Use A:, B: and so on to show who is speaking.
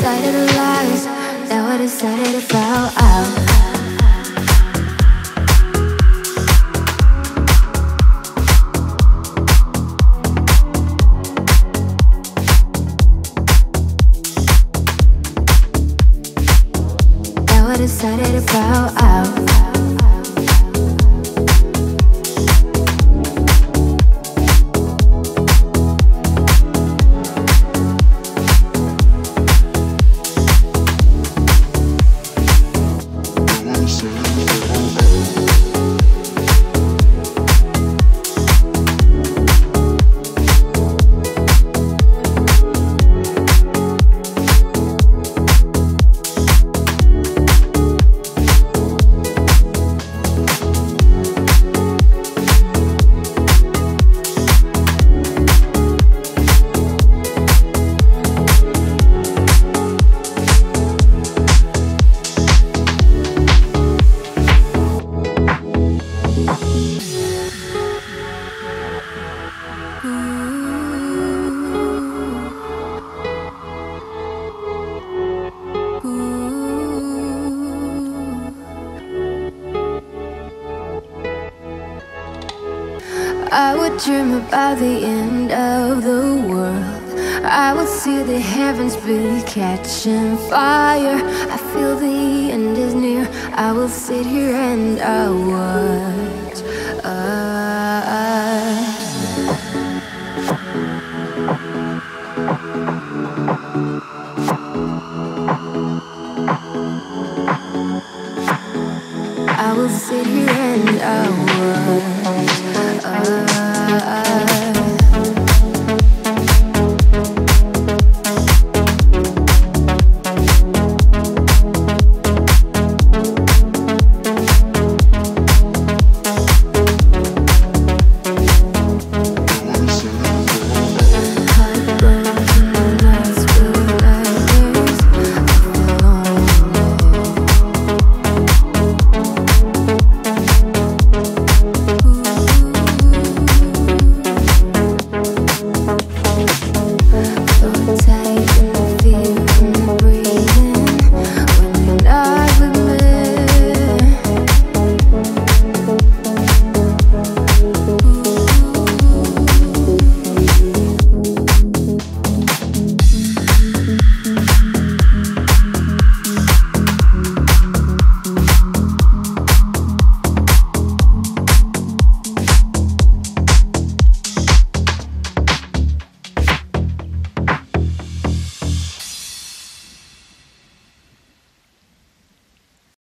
A: decided to lies. Now I decided to bow out. I decided to bow out. I would dream about the end of the world. I would see the heavens be catching fire. I feel the end is near. I will sit here and I'll watch.